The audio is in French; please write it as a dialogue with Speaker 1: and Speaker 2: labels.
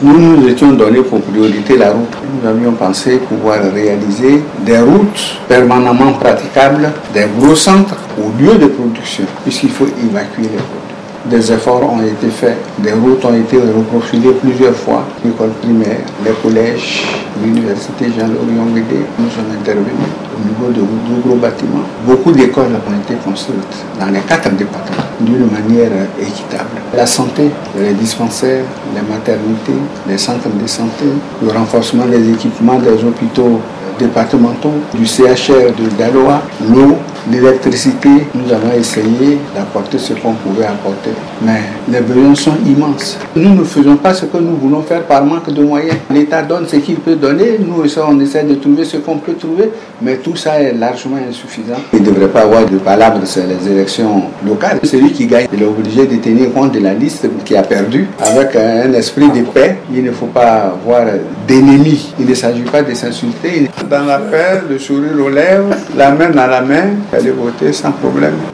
Speaker 1: Nous étions donnés pour priorité la route. Nous avions pensé pouvoir réaliser des routes permanemment praticables, des gros centres au lieu de production, puisqu'il faut évacuer les produits. Des efforts ont été faits, des routes ont été reprofilées plusieurs fois. L'école primaire, les collèges, l'université Jean-Laurion-Guédé, nous sommes intervenus au niveau de gros bâtiments. Beaucoup d'écoles ont été construites dans les 4 départements d'une manière équitable. La santé, les dispensaires, les maternités, les centres de santé, le renforcement des équipements des hôpitaux départementaux, du CHR de Daloa, l'eau, l'électricité. Nous avons essayé d'apporter ce qu'on pouvait apporter, mais les besoins sont immenses. Nous ne faisons pas ce que nous voulons faire par manque de moyens. L'État donne ce qu'il peut donner, nous on essaie de trouver ce qu'on peut trouver, mais tout ça est largement insuffisant. Il ne devrait pas avoir de palabres sur les élections locales. Celui qui gagne, il est obligé de tenir compte de la liste qui a perdu. Avec un esprit de paix, il ne faut pas avoir d'ennemis. Il ne s'agit pas de s'insulter. Dans la paix, le sourire aux lèvres, la main dans la main, aller voter sans problème.